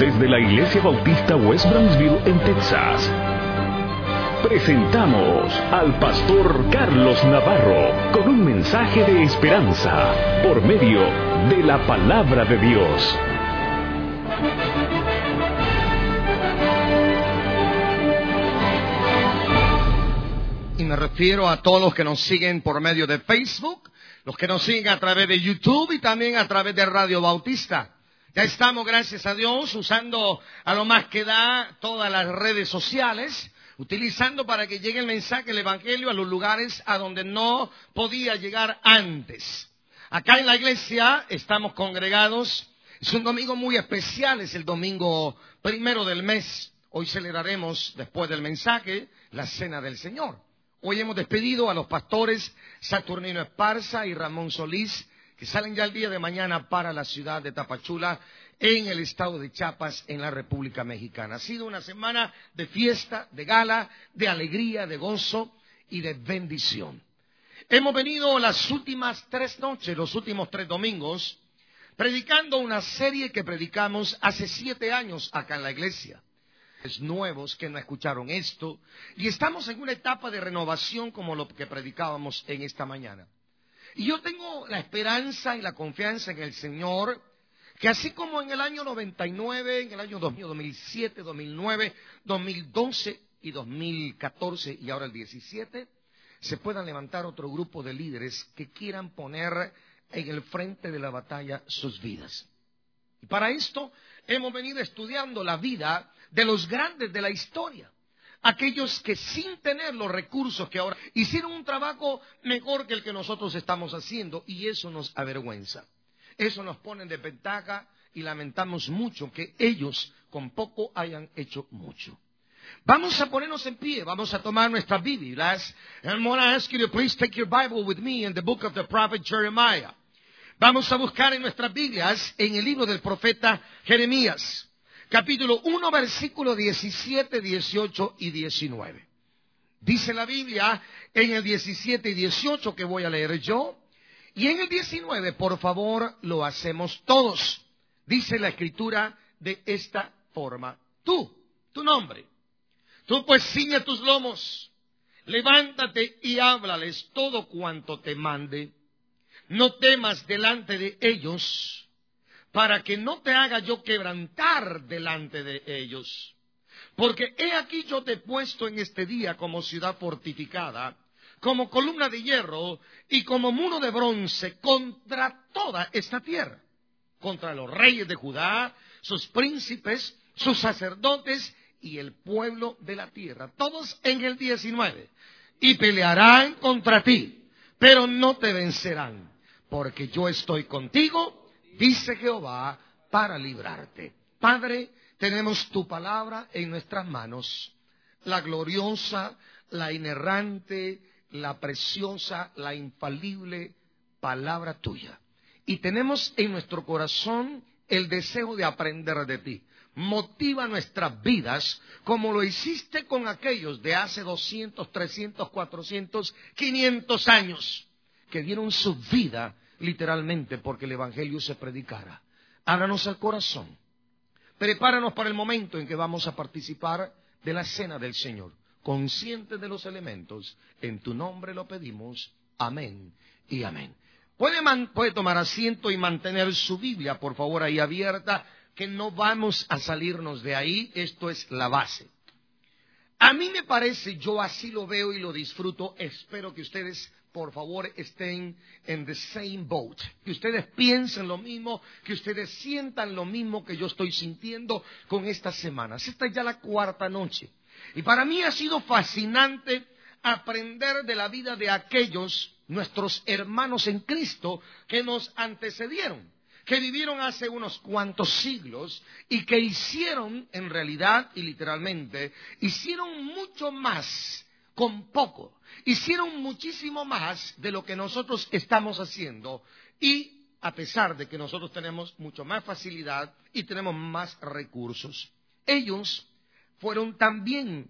Desde la Iglesia Bautista West Brownsville en Texas, presentamos al pastor Carlos Navarro con un mensaje de esperanza por medio de la palabra de Dios. Y me refiero a todos los que nos siguen por medio de Facebook, los que nos siguen a través de YouTube y también a través de Radio Bautista. Ya estamos, gracias a Dios, usando a lo más que da todas las redes sociales, utilizando para que llegue el mensaje del Evangelio a los lugares a donde no podía llegar antes. Acá en la iglesia estamos congregados. Es un domingo muy especial, es el domingo 1 del mes. Hoy celebraremos, después del mensaje, la Cena del Señor. Hoy hemos despedido a los pastores Saturnino Esparza y Ramón Solís, que salen ya el día de mañana para la ciudad de Tapachula, en el estado de Chiapas, en la República Mexicana. Ha sido una semana de fiesta, de gala, de alegría, de gozo y de bendición. Hemos venido las últimas 3 noches, los últimos 3 domingos, predicando una serie que predicamos hace 7 años acá en la iglesia. Nuevos que no escucharon esto, y estamos en una etapa de renovación como lo que predicábamos en esta mañana. Y yo tengo la esperanza y la confianza en el Señor, que así como en el año 99, en el año 2007, 2009, 2012 y 2014 y ahora el 17, se puedan levantar otro grupo de líderes que quieran poner en el frente de la batalla sus vidas. Y para esto hemos venido estudiando la vida de los grandes de la historia. Aquellos que sin tener los recursos que ahora hicieron un trabajo mejor que el que nosotros estamos haciendo, y eso nos avergüenza. Eso nos pone en desventaja y lamentamos mucho que ellos con poco hayan hecho mucho. Vamos a ponernos en pie, vamos a tomar nuestras Biblias. And I want to ask you to please take your Bible with me in the book of the prophet Jeremiah. Vamos a buscar en nuestras Biblias en el libro del profeta Jeremías. Capítulo 1, versículo 17, 18 y 19. Dice la Biblia en el 17 y 18 que voy a leer yo. Y en el 19, por favor, lo hacemos todos. Dice la escritura de esta forma. Tú, tu nombre. Tú pues ciñe tus lomos. Levántate y háblales todo cuanto te mande. No temas delante de ellos, para que no te haga yo quebrantar delante de ellos. Porque he aquí yo te he puesto en este día como ciudad fortificada, como columna de hierro y como muro de bronce contra toda esta tierra, contra los reyes de Judá, sus príncipes, sus sacerdotes y el pueblo de la tierra, todos en el 19. Y pelearán contra ti, pero no te vencerán, porque yo estoy contigo, dice Jehová, para librarte. Padre, tenemos tu palabra en nuestras manos, la gloriosa, la inerrante, la preciosa, la infalible palabra tuya. Y tenemos en nuestro corazón el deseo de aprender de ti. Motiva nuestras vidas como lo hiciste con aquellos de hace 200, 300, 400, 500 años que dieron su vida literalmente porque el Evangelio se predicara. Háblanos al corazón. Prepáranos para el momento en que vamos a participar de la cena del Señor. Conscientes de los elementos, en tu nombre lo pedimos. Amén y amén. Puede tomar asiento y mantener su Biblia, por favor, ahí abierta, que no vamos a salirnos de ahí. Esto es la base. A mí me parece, yo así lo veo y lo disfruto. Espero que ustedes, por favor, estén en the same boat, que ustedes piensen lo mismo, que ustedes sientan lo mismo que yo estoy sintiendo con estas semanas. Esta es ya la 4ª noche, y para mí ha sido fascinante aprender de la vida de aquellos, nuestros hermanos en Cristo, que nos antecedieron, que vivieron hace unos cuantos siglos y que hicieron, en realidad y literalmente, hicieron mucho más con poco. Hicieron muchísimo más de lo que nosotros estamos haciendo, y a pesar de que nosotros tenemos mucho más facilidad y tenemos más recursos, ellos fueron también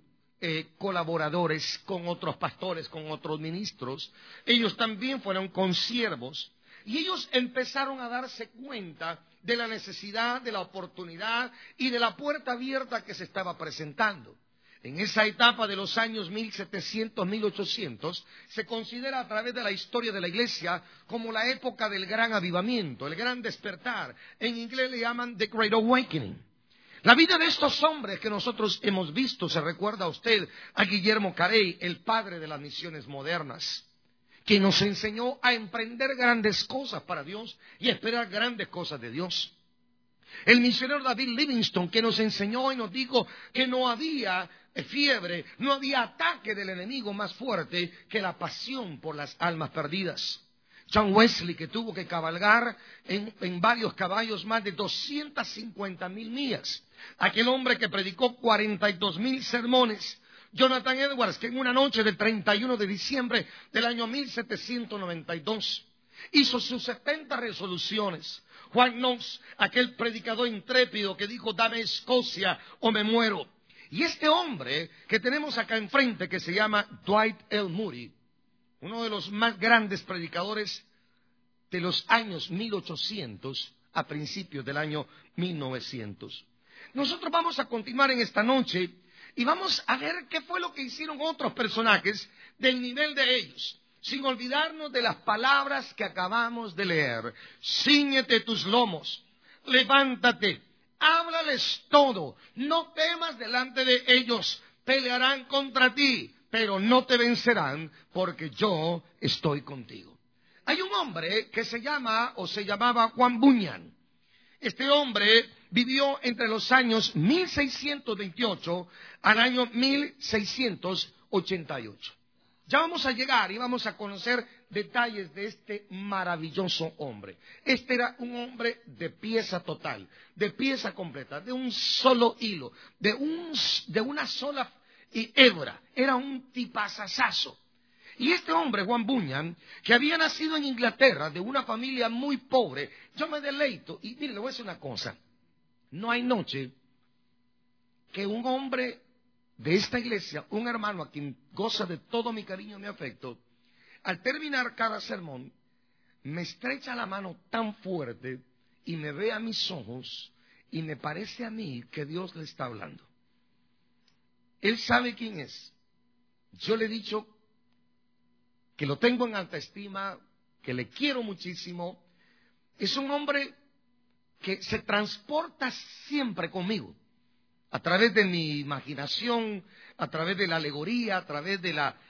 colaboradores con otros pastores, con otros ministros. Ellos también fueron consiervos. Y ellos empezaron a darse cuenta de la necesidad, de la oportunidad y de la puerta abierta que se estaba presentando. En esa etapa de los años 1700, 1800, se considera a través de la historia de la iglesia como la época del gran avivamiento, el gran despertar. En inglés le llaman The Great Awakening. La vida de estos hombres que nosotros hemos visto, se recuerda a usted a Guillermo Carey, el padre de las misiones modernas, que nos enseñó a emprender grandes cosas para Dios y a esperar grandes cosas de Dios. El misionero David Livingstone, que nos enseñó y nos dijo que no había fiebre, no había ataque del enemigo más fuerte que la pasión por las almas perdidas. John Wesley, que tuvo que cabalgar en varios caballos más de 250,000 millas. Aquel hombre que predicó 42,000 sermones. Jonathan Edwards, que en una noche del 31 de diciembre del año 1792 hizo sus 70 resoluciones. Juan Knox, aquel predicador intrépido que dijo, dame Escocia o me muero. Y este hombre que tenemos acá enfrente, que se llama Dwight L. Moody, uno de los más grandes predicadores de los años 1800 a principios del año 1900. Nosotros vamos a continuar en esta noche y vamos a ver qué fue lo que hicieron otros personajes del nivel de ellos, sin olvidarnos de las palabras que acabamos de leer. Cíñete tus lomos, levántate, háblales todo, no temas delante de ellos, pelearán contra ti, pero no te vencerán, porque yo estoy contigo. Hay un hombre que se llamaba Juan Bunyan. Este hombre vivió entre los años 1628 al año 1688. Ya vamos a llegar y vamos a conocer detalles de este maravilloso hombre. Este era un hombre de pieza total, de pieza completa, de un solo hilo, de una sola hebra. Era un tipazazazo. Y este hombre, Juan Bunyan, que había nacido en Inglaterra de una familia muy pobre, yo me deleito. Y mire, le voy a decir una cosa. No hay noche que un hombre de esta iglesia, un hermano a quien goza de todo mi cariño y mi afecto, al terminar cada sermón, me estrecha la mano tan fuerte y me ve a mis ojos y me parece a mí que Dios le está hablando. Él sabe quién es. Yo le he dicho que lo tengo en alta estima, que le quiero muchísimo. Es un hombre que se transporta siempre conmigo, a través de mi imaginación, a través de la alegoría, a través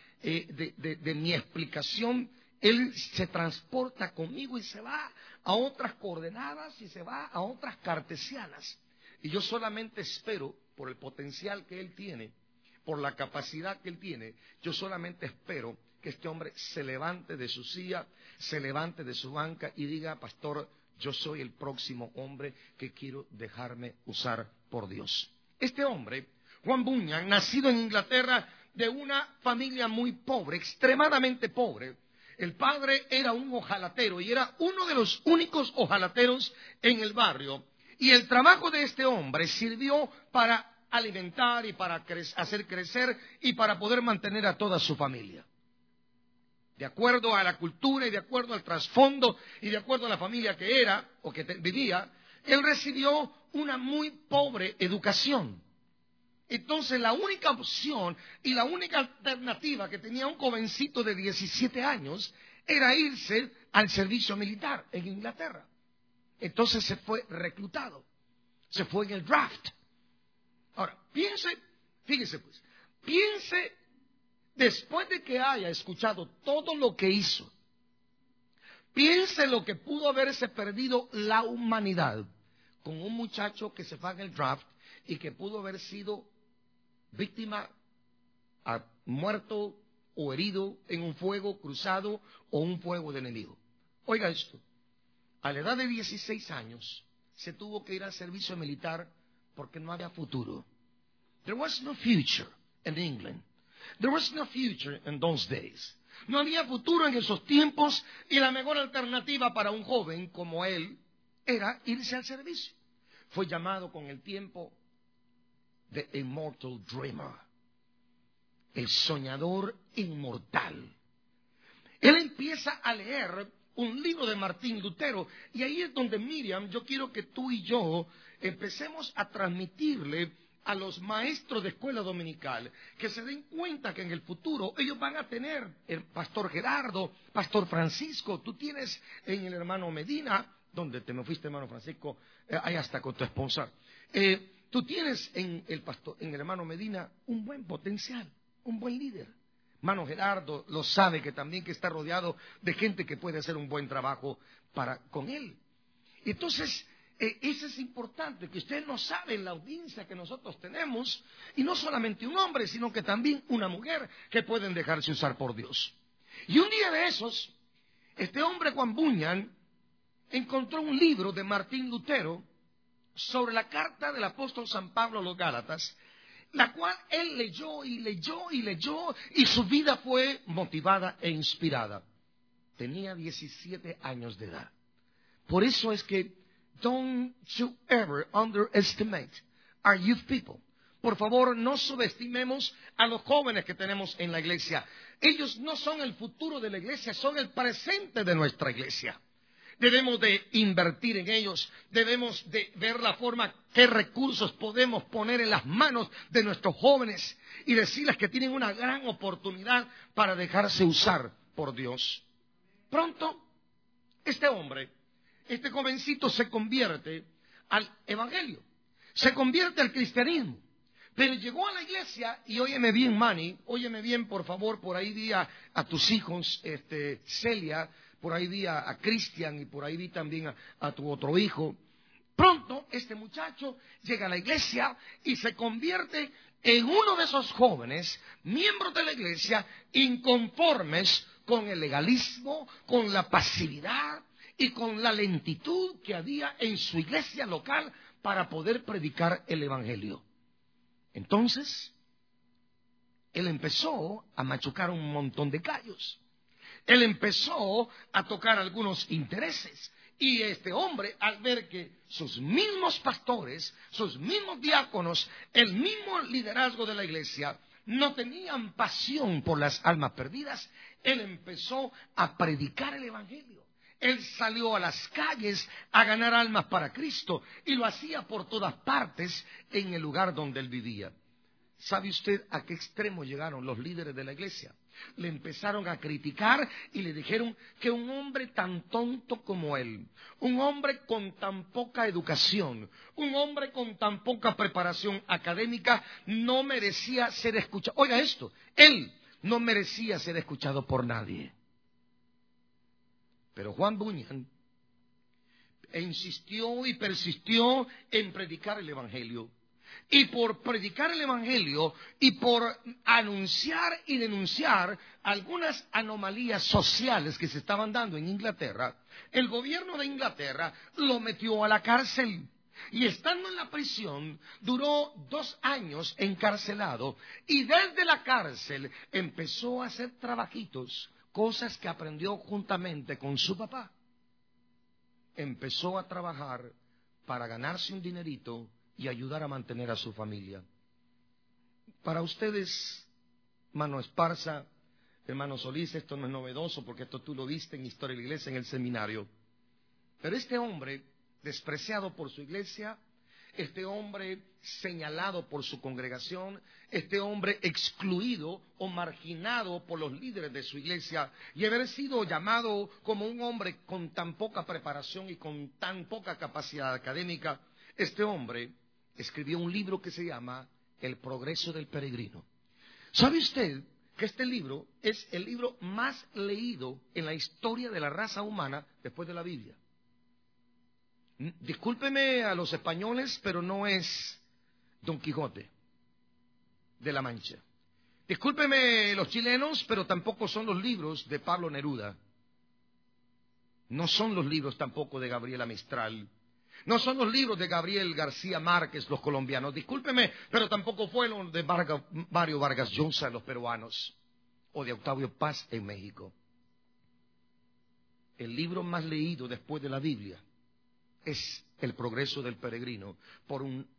de mi explicación. Él se transporta conmigo y se va a otras coordenadas y se va a otras cartesianas. Y yo solamente espero, por el potencial que él tiene, por la capacidad que él tiene, yo solamente espero que este hombre se levante de su silla, se levante de su banca y diga, pastor, yo soy el próximo hombre que quiero dejarme usar por Dios. Este hombre, Juan Bunyan, nacido en Inglaterra de una familia muy pobre, extremadamente pobre. El padre era un hojalatero y era uno de los únicos hojalateros en el barrio. Y el trabajo de este hombre sirvió para alimentar y para hacer crecer y para poder mantener a toda su familia. De acuerdo a la cultura y de acuerdo al trasfondo y de acuerdo a la familia que era o que vivía, él recibió una muy pobre educación. Entonces la única opción y la única alternativa que tenía un jovencito de 17 años era irse al servicio militar en Inglaterra. Entonces se fue reclutado, se fue en el draft. Ahora, fíjese, después de que haya escuchado todo lo que hizo, piense lo que pudo haberse perdido la humanidad con un muchacho que se fue en el draft y que pudo haber sido víctima, muerto o herido en un fuego cruzado o un fuego de enemigo. Oiga esto, a la edad de 16 años se tuvo que ir al servicio militar porque no había futuro. There was no future in England. There was no future in those days. No había futuro en esos tiempos y la mejor alternativa para un joven como él era irse al servicio. Fue llamado con el tiempo The Immortal Dreamer, el soñador inmortal. Él empieza a leer un libro de Martín Lutero. Y ahí es donde, Miriam, yo quiero que tú y yo empecemos a transmitirle a los maestros de escuela dominical, que se den cuenta que en el futuro ellos van a tener el pastor Gerardo, pastor Francisco, tú tienes en el hermano Medina, donde te me fuiste, hermano Francisco, ahí hasta con tu esposa, tú tienes en el hermano Medina un buen potencial, un buen líder. Hermano Gerardo lo sabe, que también que está rodeado de gente que puede hacer un buen trabajo con él. Entonces, eso es importante, que ustedes no saben la audiencia que nosotros tenemos, y no solamente un hombre, sino que también una mujer que pueden dejarse usar por Dios. Y un día de esos, este hombre Juan Bunyan encontró un libro de Martín Lutero sobre la carta del apóstol San Pablo a los Gálatas, la cual él leyó y leyó y leyó, y su vida fue motivada e inspirada. Tenía 17 años de edad. Por eso es que don't you ever underestimate our youth people. Por favor, no subestimemos a los jóvenes que tenemos en la iglesia. Ellos no son el futuro de la iglesia, son el presente de nuestra iglesia. Debemos de invertir en ellos, debemos de ver la forma, qué recursos podemos poner en las manos de nuestros jóvenes y decirles que tienen una gran oportunidad para dejarse usar por Dios. Pronto, este hombre, este jovencito se convierte al evangelio, se convierte al cristianismo, pero llegó a la iglesia y óyeme bien, Manny, óyeme bien, por favor, por ahí vi a tus hijos, Celia, por ahí vi a Cristian y por ahí vi también a tu otro hijo. Pronto este muchacho llega a la iglesia y se convierte en uno de esos jóvenes, miembros de la iglesia, inconformes con el legalismo, con la pasividad y con la lentitud que había en su iglesia local para poder predicar el evangelio. Entonces, él empezó a machucar un montón de callos. Él empezó a tocar algunos intereses. Y este hombre, al ver que sus mismos pastores, sus mismos diáconos, el mismo liderazgo de la iglesia, no tenían pasión por las almas perdidas, él empezó a predicar el evangelio. Él salió a las calles a ganar almas para Cristo y lo hacía por todas partes en el lugar donde él vivía. ¿Sabe usted a qué extremo llegaron los líderes de la iglesia? Le empezaron a criticar y le dijeron que un hombre tan tonto como él, un hombre con tan poca educación, un hombre con tan poca preparación académica, no merecía ser escuchado. Oiga esto, él no merecía ser escuchado por nadie. Pero Juan Bunyan insistió y persistió en predicar el evangelio. Y por predicar el evangelio y por anunciar y denunciar algunas anomalías sociales que se estaban dando en Inglaterra, el gobierno de Inglaterra lo metió a la cárcel. Y estando en la prisión, duró 2 años encarcelado. Y desde la cárcel empezó a hacer trabajitos, cosas que aprendió juntamente con su papá. Empezó a trabajar para ganarse un dinerito y ayudar a mantener a su familia. Para ustedes, hermano Esparza, hermano Solís, esto no es novedoso porque esto tú lo viste en Historia de la Iglesia en el seminario. Pero este hombre, despreciado por su iglesia, este hombre señalado por su congregación, este hombre excluido o marginado por los líderes de su iglesia, y haber sido llamado como un hombre con tan poca preparación y con tan poca capacidad académica, este hombre escribió un libro que se llama El progreso del peregrino. ¿Sabe usted que este libro es el libro más leído en la historia de la raza humana después de la Biblia? Discúlpeme a los españoles, pero no es Don Quijote de la Mancha. Discúlpeme los chilenos, pero tampoco son los libros de Pablo Neruda. No son los libros tampoco de Gabriela Mistral. No son los libros de Gabriel García Márquez, los colombianos. Discúlpeme, pero tampoco fueron de Mario Vargas Llosa, los peruanos, o de Octavio Paz en México. El libro más leído después de la Biblia es El progreso del peregrino, por un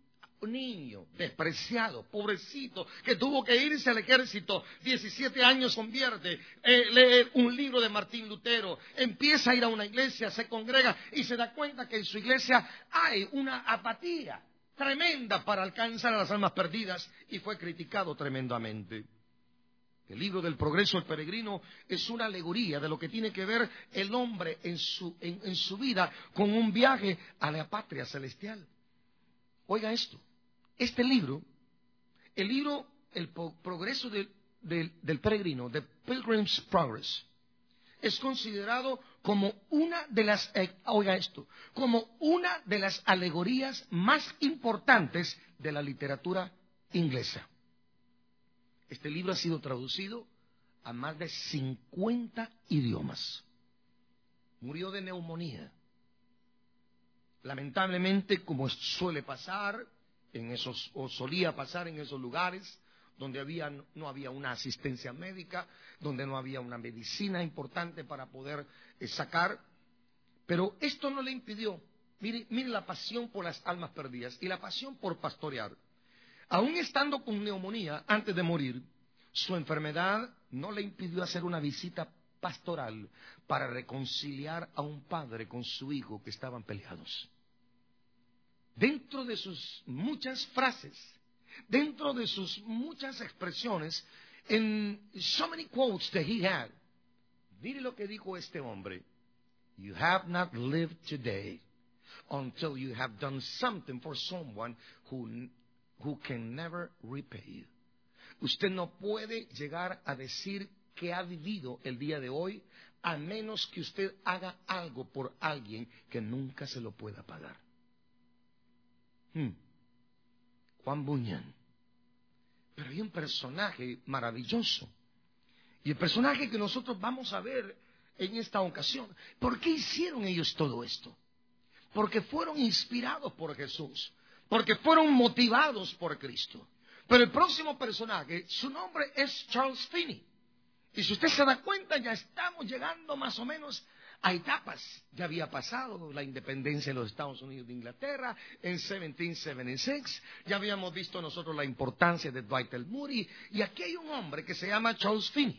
niño despreciado, pobrecito, que tuvo que irse al ejército, 17 años convierte, lee un libro de Martín Lutero, empieza a ir a una iglesia, se congrega y se da cuenta que en su iglesia hay una apatía tremenda para alcanzar a las almas perdidas, y fue criticado tremendamente. El libro del Progreso del Peregrino es una alegoría de lo que tiene que ver el hombre en su vida con un viaje a la patria celestial. Oiga esto, este libro, el Progreso del Peregrino, The Pilgrim's Progress, es considerado como una de las, como una de las alegorías más importantes de la literatura inglesa. Este libro ha sido traducido a más de 50 idiomas. Murió de neumonía. Lamentablemente, como suele pasar o solía pasar en esos lugares donde no había una asistencia médica, donde no había una medicina importante para poder sacar, pero esto no le impidió. Mire la pasión por las almas perdidas y la pasión por pastorear. Aún estando con neumonía antes de morir, su enfermedad no le impidió hacer una visita pastoral para reconciliar a un padre con su hijo que estaban peleados. Dentro de sus muchas frases, dentro de sus muchas expresiones, en so many quotes that he had, mire lo que dijo este hombre: "You have not lived today until you have done something for someone who can never repay you." Usted no puede llegar a decir que ha vivido el día de hoy a menos que usted haga algo por alguien que nunca se lo pueda pagar. Juan Bunyan. Pero hay un personaje maravilloso, y el personaje que nosotros vamos a ver en esta ocasión. ¿Por qué hicieron ellos todo esto? Porque fueron inspirados por Jesús, porque fueron motivados por Cristo. Pero el próximo personaje, su nombre es Charles Finney. Y si usted se da cuenta, ya estamos llegando más o menos a etapas. Ya había pasado la independencia de los Estados Unidos de Inglaterra en 1776. Ya habíamos visto nosotros la importancia de Dwight L. Moody. Y aquí hay un hombre que se llama Charles Finney.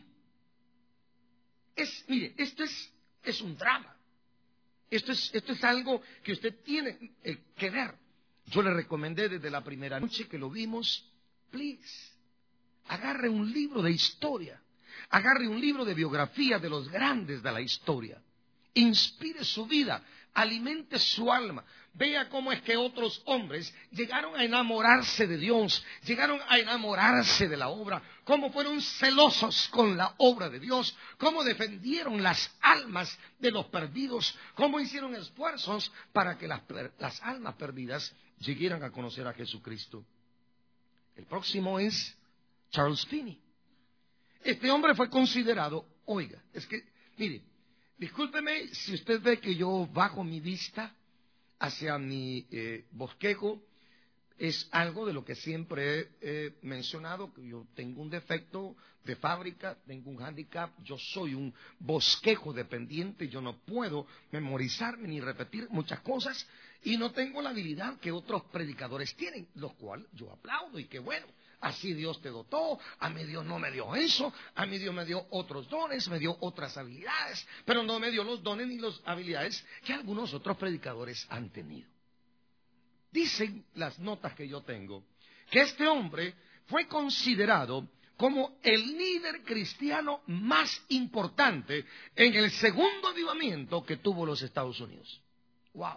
Mire, esto es un drama. Esto es algo que usted tiene que ver. Yo le recomendé desde la primera noche que lo vimos. Please, agarre un libro de historia, agarre un libro de biografía de los grandes de la historia, inspire su vida, alimente su alma, vea cómo es que otros hombres llegaron a enamorarse de Dios, llegaron a enamorarse de la obra, cómo fueron celosos con la obra de Dios, cómo defendieron las almas de los perdidos, cómo hicieron esfuerzos para que las almas perdidas llegaran a conocer a Jesucristo. El próximo es Charles Finney. Este hombre fue considerado, mire, discúlpeme si usted ve que yo bajo mi vista hacia mi bosquejo. Es algo de lo que siempre he mencionado, que yo tengo un defecto de fábrica, tengo un hándicap, yo soy un bosquejo dependiente, yo no puedo memorizarme ni repetir muchas cosas, y no tengo la habilidad que otros predicadores tienen, los cuales yo aplaudo, y que bueno, así Dios te dotó. A mí Dios no me dio eso, a mí Dios me dio otros dones, me dio otras habilidades, pero no me dio los dones ni las habilidades que algunos otros predicadores han tenido. Dicen las notas que yo tengo que este hombre fue considerado como el líder cristiano más importante en el segundo avivamiento que tuvo los Estados Unidos. Wow.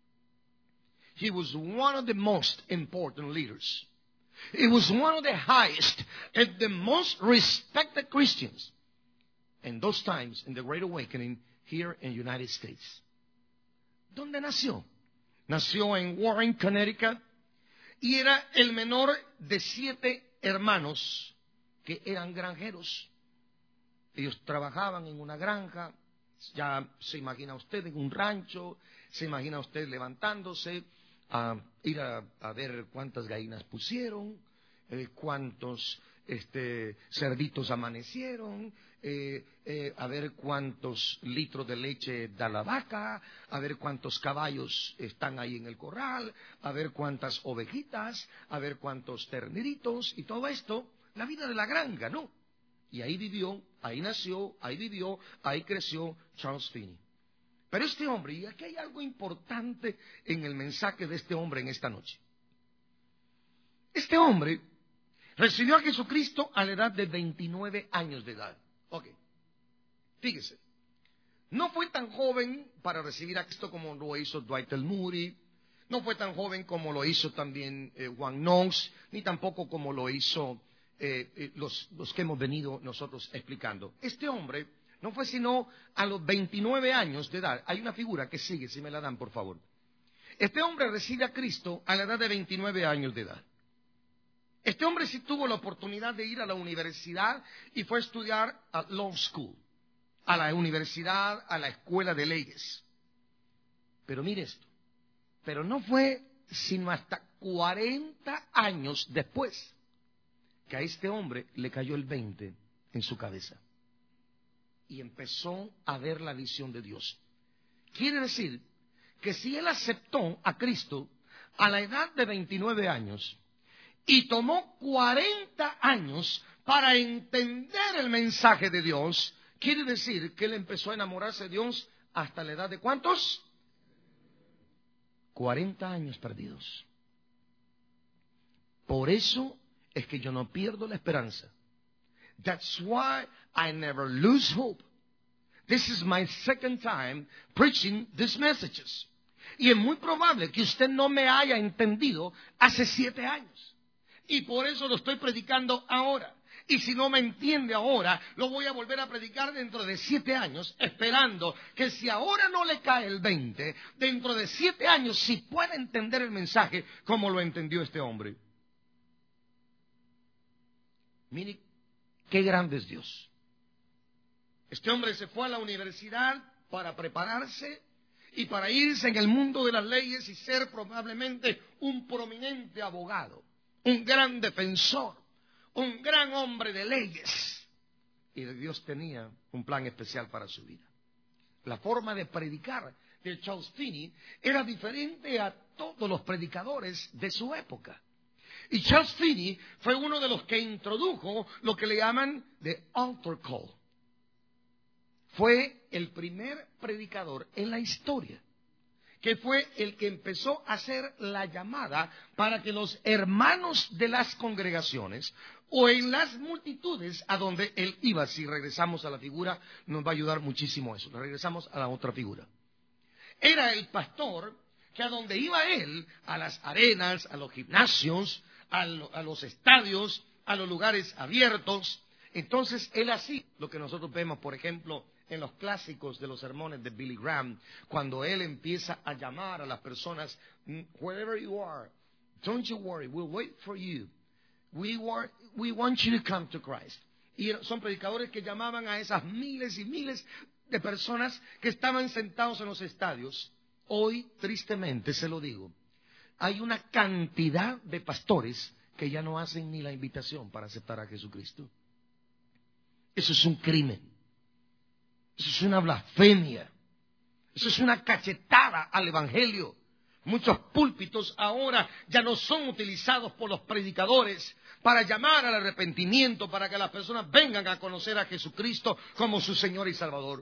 He was one of the most important leaders. He was one of the highest and the most respected Christians in those times in the Great Awakening here in the United States. ¿Dónde nació? Nació en Warren, Connecticut, y era el menor de 7 hermanos que eran granjeros. Ellos trabajaban en una granja, ya se imagina usted en un rancho, se imagina usted levantándose a ir a ver cuántas gallinas pusieron, cuántos cerditos amanecieron, a ver cuántos litros de leche da la vaca, a ver cuántos caballos están ahí en el corral, a ver cuántas ovejitas, a ver cuántos terneritos y todo esto, la vida de la granja, ¿no? Y ahí vivió, ahí nació, ahí vivió, ahí creció Charles Finney. Pero este hombre, y aquí hay algo importante en el mensaje de este hombre en esta noche. Este hombre recibió a Jesucristo a la edad de 29 años de edad. Ok, fíjese, no fue tan joven para recibir a Cristo como lo hizo Dwight L. Moody, no fue tan joven como lo hizo también Juan Knox, ni tampoco como lo hizo los que hemos venido nosotros explicando. Este hombre no fue sino a los 29 años de edad. Hay una figura que sigue, si me la dan por favor. Este hombre recibe a Cristo a la edad de 29 años de edad. Este hombre sí tuvo la oportunidad de ir a la universidad y fue a estudiar a Law School, a la universidad, a la escuela de leyes. Pero mire esto, pero no fue sino hasta 40 años después que a este hombre le cayó el 20 en su cabeza y empezó a ver la visión de Dios. Quiere decir que si él aceptó a Cristo a la edad de 29 años y tomó 40 años para entender el mensaje de Dios, quiere decir que él empezó a enamorarse de Dios hasta la edad de ¿cuántos? 40 años perdidos. Por eso es que yo no pierdo la esperanza. That's why I never lose hope. This is my second time preaching these messages. Y es muy probable que usted no me haya entendido hace 7 años. Y por eso lo estoy predicando ahora. Y si no me entiende ahora, lo voy a volver a predicar dentro de 7 años, esperando que si ahora no le cae el 20, dentro de 7 años sí pueda entender el mensaje como lo entendió este hombre. Mire qué grande es Dios. Este hombre se fue a la universidad para prepararse y para irse en el mundo de las leyes y ser probablemente un prominente abogado, un gran defensor, un gran hombre de leyes. Y Dios tenía un plan especial para su vida. La forma de predicar de Charles Finney era diferente a todos los predicadores de su época. Y Charles Finney fue uno de los que introdujo lo que le llaman the altar call. Fue el primer predicador en la historia que fue el que empezó a hacer la llamada para que los hermanos de las congregaciones o en las multitudes a donde él iba, si regresamos a la figura, nos va a ayudar muchísimo eso. Regresamos a la otra figura. Era el pastor que a donde iba él, a las arenas, a los gimnasios, a los estadios, a los lugares abiertos, entonces él hacía lo que nosotros vemos, por ejemplo, en los clásicos de los sermones de Billy Graham, cuando él empieza a llamar a las personas, wherever you are, don't you worry, we'll wait for you. We want you to come to Christ. Y son predicadores que llamaban a esas miles y miles de personas que estaban sentados en los estadios. Hoy, tristemente, se lo digo, hay una cantidad de pastores que ya no hacen ni la invitación para aceptar a Jesucristo. Eso es un crimen. Eso es una blasfemia. Eso es una cachetada al Evangelio. Muchos púlpitos ahora ya no son utilizados por los predicadores para llamar al arrepentimiento, para que las personas vengan a conocer a Jesucristo como su Señor y Salvador.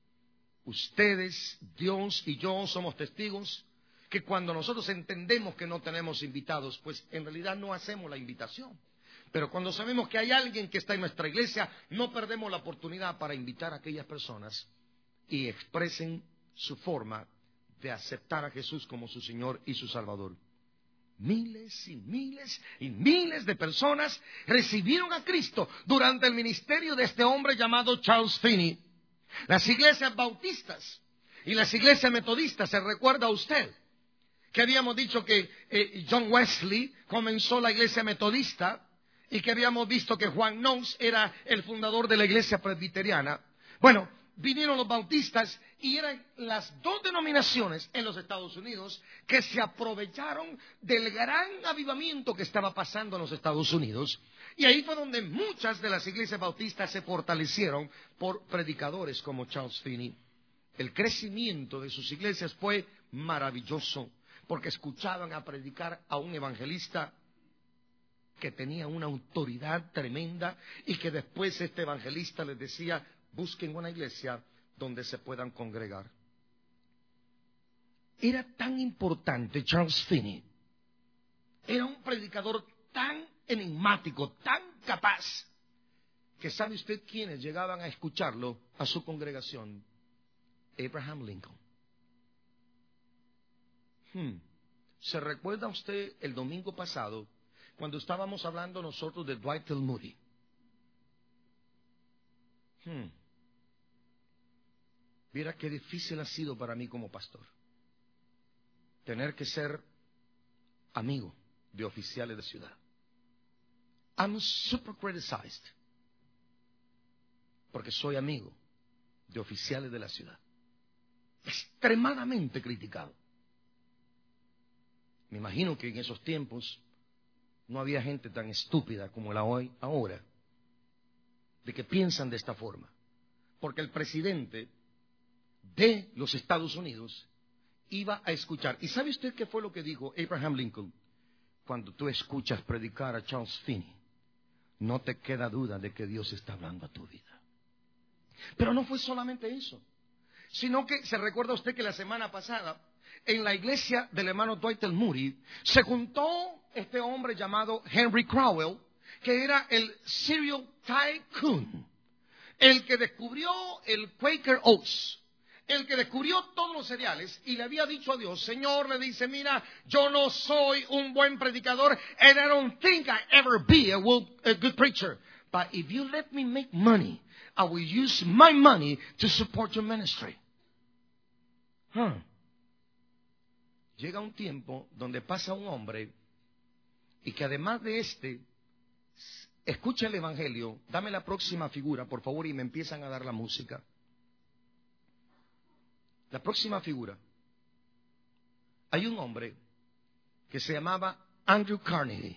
Ustedes, Dios y yo somos testigos que cuando nosotros entendemos que no tenemos invitados, pues en realidad no hacemos la invitación. Pero cuando sabemos que hay alguien que está en nuestra iglesia, no perdemos la oportunidad para invitar a aquellas personas y expresen su forma de aceptar a Jesús como su Señor y su Salvador. Miles y miles y miles de personas recibieron a Cristo durante el ministerio de este hombre llamado Charles Finney. Las iglesias bautistas y las iglesias metodistas, ¿se recuerda usted? Que habíamos dicho que John Wesley comenzó la iglesia metodista y que habíamos visto que Juan Knox era el fundador de la iglesia presbiteriana. Bueno, vinieron los bautistas y eran las dos denominaciones en los Estados Unidos que se aprovecharon del gran avivamiento que estaba pasando en los Estados Unidos. Y ahí fue donde muchas de las iglesias bautistas se fortalecieron por predicadores como Charles Finney. El crecimiento de sus iglesias fue maravilloso porque escuchaban a predicar a un evangelista que tenía una autoridad tremenda y que después este evangelista les decía: busquen una iglesia donde se puedan congregar. Era tan importante Charles Finney, era un predicador tan enigmático, tan capaz, que ¿sabe usted quiénes llegaban a escucharlo a su congregación? Abraham Lincoln. ¿Se recuerda usted el domingo pasado cuando estábamos hablando nosotros de Dwight L. Moody? Mira qué difícil ha sido para mí como pastor tener que ser amigo de oficiales de ciudad. I'm super criticized porque soy amigo de oficiales de la ciudad. Extremadamente criticado. Me imagino que en esos tiempos no había gente tan estúpida como la hoy ahora, de que piensan de esta forma. Porque el presidente de los Estados Unidos iba a escuchar. ¿Y sabe usted qué fue lo que dijo Abraham Lincoln? Cuando tú escuchas predicar a Charles Finney, no te queda duda de que Dios está hablando a tu vida. Pero no fue solamente eso, sino que se recuerda usted que la semana pasada en la iglesia del hermano Dwight L. Moody se juntó este hombre llamado Henry Crowell, que era el cereal tycoon, el que descubrió el Quaker Oats, el que descubrió todos los cereales, y le había dicho a Dios: Señor, le dice, mira, yo no soy un buen predicador, and I don't think I ever be a good preacher, but if you let me make money, I will use my money to support your ministry. Llega un tiempo donde pasa un hombre y que además de escucha el evangelio. Dame la próxima figura, por favor, y me empiezan a dar la música. La próxima figura. Hay un hombre que se llamaba Andrew Carnegie.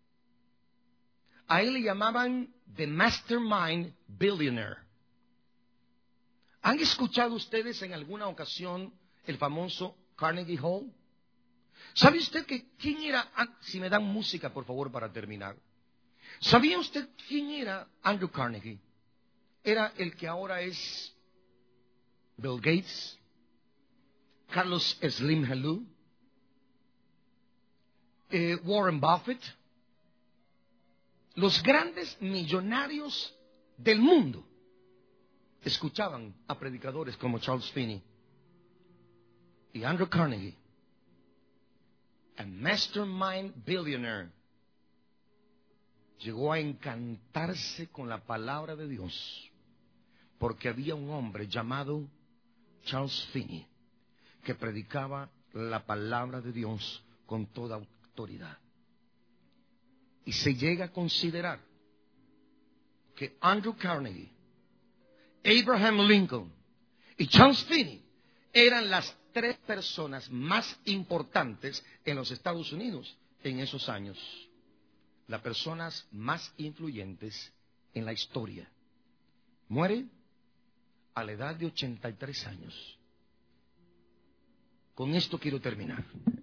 A él le llamaban The Mastermind Billionaire. ¿Han escuchado ustedes en alguna ocasión el famoso Carnegie Hall? ¿Sabe usted que quién era? Si me dan música, por favor, para terminar. ¿Sabía usted quién era Andrew Carnegie? Era el que ahora es Bill Gates, Carlos Slim Helú, Warren Buffett, los grandes millonarios del mundo escuchaban a predicadores como Charles Finney y Andrew Carnegie. A mastermind billionaire llegó a encantarse con la palabra de Dios porque había un hombre llamado Charles Finney que predicaba la palabra de Dios con toda autoridad. Y se llega a considerar que Andrew Carnegie, Abraham Lincoln y Charles Finney eran las tres personas más importantes en los Estados Unidos en esos años. Las personas más influyentes en la historia. Muere a la edad de 83 años. Con esto quiero terminar.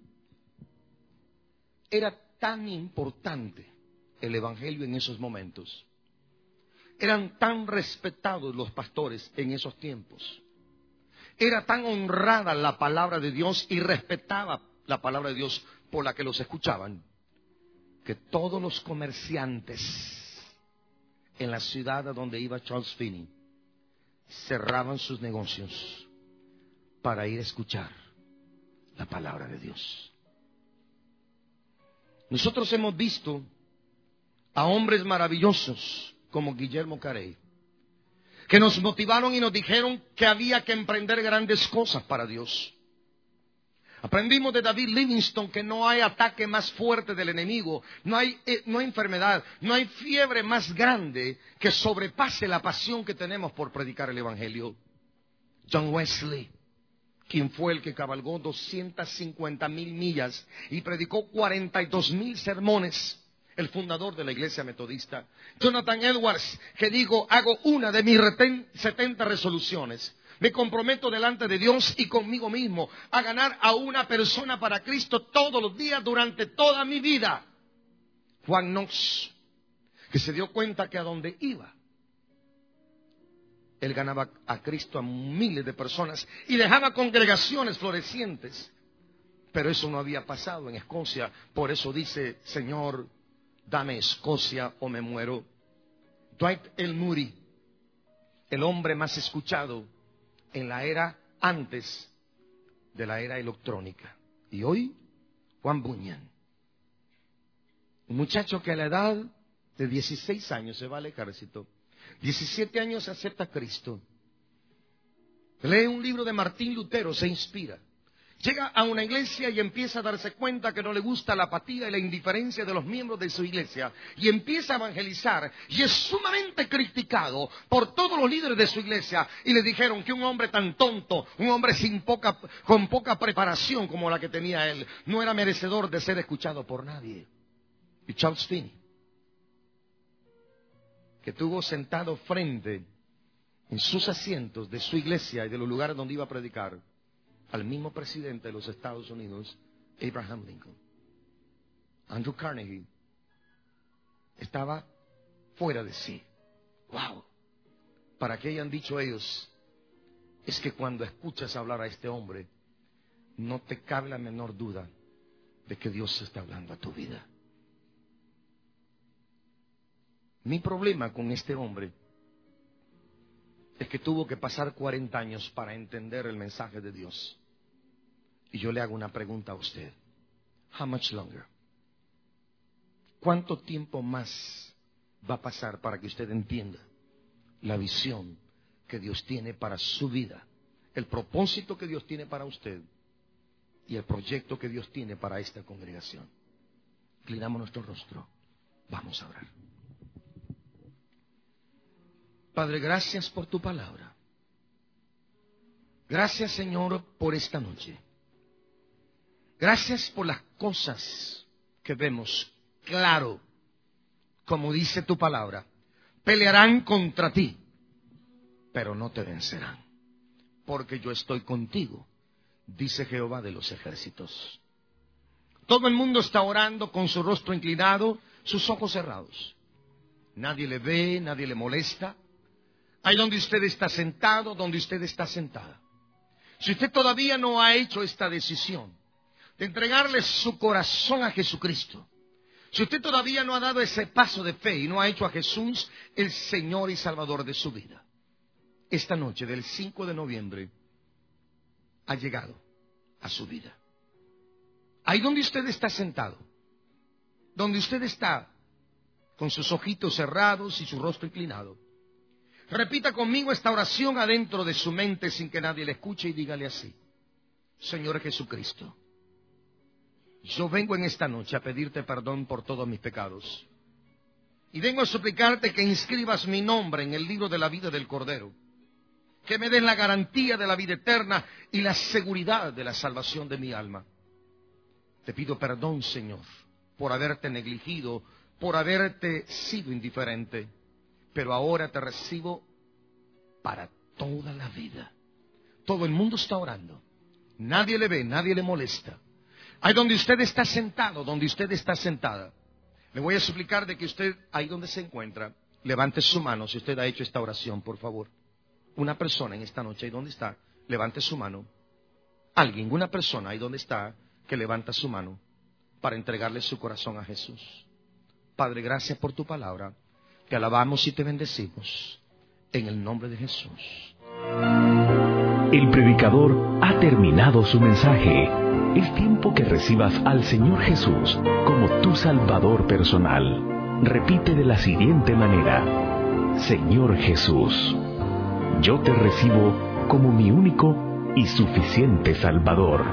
Era tan importante el evangelio en esos momentos. Eran tan respetados los pastores en esos tiempos. Era tan honrada la palabra de Dios y respetaba la palabra de Dios por la que los escuchaban, que todos los comerciantes en la ciudad a donde iba Charles Finney cerraban sus negocios para ir a escuchar la palabra de Dios. Nosotros hemos visto a hombres maravillosos como Guillermo Carey, que nos motivaron y nos dijeron que había que emprender grandes cosas para Dios. Aprendimos de David Livingstone que no hay ataque más fuerte del enemigo, no hay enfermedad, no hay fiebre más grande que sobrepase la pasión que tenemos por predicar el evangelio. John Wesley, quien fue el que cabalgó 250,000 millas y predicó 42,000 sermones, el fundador de la iglesia metodista. Jonathan Edwards, que digo, hago una de mis 70 resoluciones. Me comprometo delante de Dios y conmigo mismo a ganar a una persona para Cristo todos los días durante toda mi vida. Juan Knox, que se dio cuenta que a donde iba, él ganaba a Cristo a miles de personas y dejaba congregaciones florecientes. Pero eso no había pasado en Escocia. Por eso dice, Señor, dame Escocia o me muero. Dwight L. Moody, el hombre más escuchado en la era antes de la era electrónica. Y hoy, Juan Bunyan, un muchacho que a la edad de 16 años se va al ejército, 17 años acepta a Cristo, lee un libro de Martín Lutero, se inspira, llega a una iglesia y empieza a darse cuenta que no le gusta la apatía y la indiferencia de los miembros de su iglesia, y empieza a evangelizar, y es sumamente criticado por todos los líderes de su iglesia, y le dijeron que un hombre tan tonto, un hombre con poca preparación como la que tenía él, no era merecedor de ser escuchado por nadie. Y Charles Finney, que tuvo sentado frente en sus asientos de su iglesia y de los lugares donde iba a predicar al mismo presidente de los Estados Unidos, Abraham Lincoln. Andrew Carnegie estaba fuera de sí. ¡Wow! ¿Para qué hayan dicho ellos? Es que cuando escuchas hablar a este hombre, no te cabe la menor duda de que Dios está hablando a tu vida. Mi problema con este hombre es que tuvo que pasar 40 años para entender el mensaje de Dios. Y yo le hago una pregunta a usted. How much longer? ¿Cuánto tiempo más va a pasar para que usted entienda la visión que Dios tiene para su vida, el propósito que Dios tiene para usted y el proyecto que Dios tiene para esta congregación? Inclinamos nuestro rostro. Vamos a orar. Padre, gracias por tu palabra. Gracias, Señor, por esta noche. Gracias por las cosas que vemos claro, como dice tu palabra. Pelearán contra ti, pero no te vencerán, porque yo estoy contigo, dice Jehová de los ejércitos. Todo el mundo está orando con su rostro inclinado, sus ojos cerrados. Nadie le ve, nadie le molesta. Ahí donde usted está sentado, donde usted está sentada. Si usted todavía no ha hecho esta decisión de entregarle su corazón a Jesucristo, si usted todavía no ha dado ese paso de fe y no ha hecho a Jesús el Señor y Salvador de su vida, esta noche del 5 de noviembre ha llegado a su vida. Ahí donde usted está sentado, donde usted está con sus ojitos cerrados y su rostro inclinado, repita conmigo esta oración adentro de su mente sin que nadie le escuche y dígale así: Señor Jesucristo, yo vengo en esta noche a pedirte perdón por todos mis pecados. Y vengo a suplicarte que inscribas mi nombre en el libro de la vida del Cordero. Que me des la garantía de la vida eterna y la seguridad de la salvación de mi alma. Te pido perdón, Señor, por haberte negligido, por haberte sido indiferente. Pero ahora te recibo para toda la vida. Todo el mundo está orando. Nadie le ve, nadie le molesta. Ahí donde usted está sentado, donde usted está sentada, le voy a suplicar de que usted, ahí donde se encuentra, levante su mano si usted ha hecho esta oración, por favor. Una persona en esta noche, ahí donde está, levante su mano. Alguien, una persona ahí donde está, que levanta su mano para entregarle su corazón a Jesús. Padre, gracias por tu palabra. Te alabamos y te bendecimos en el nombre de Jesús. El predicador ha terminado su mensaje. Es tiempo que recibas al Señor Jesús como tu Salvador personal. Repite de la siguiente manera: Señor Jesús, yo te recibo como mi único y suficiente Salvador.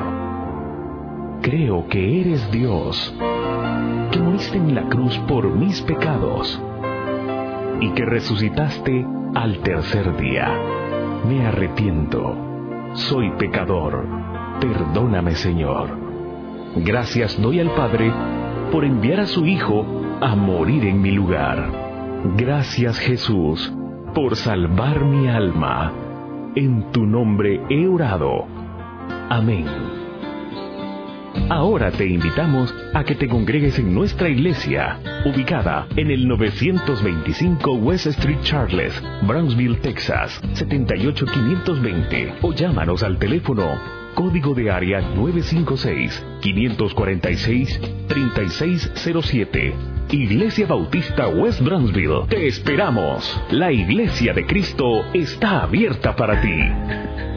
Creo que eres Dios, que moriste en la cruz por mis pecados y que resucitaste al tercer día. Me arrepiento. Soy pecador. Perdóname, Señor. Gracias doy al Padre por enviar a su Hijo a morir en mi lugar. Gracias, Jesús, por salvar mi alma. En tu nombre he orado. Amén. Ahora te invitamos a que te congregues en nuestra iglesia, ubicada en el 925 West Street Charles, Brownsville, Texas, 78520, o llámanos al teléfono código de área 956-546-3607. Iglesia Bautista West Brownsville. Te esperamos. La Iglesia de Cristo está abierta para ti.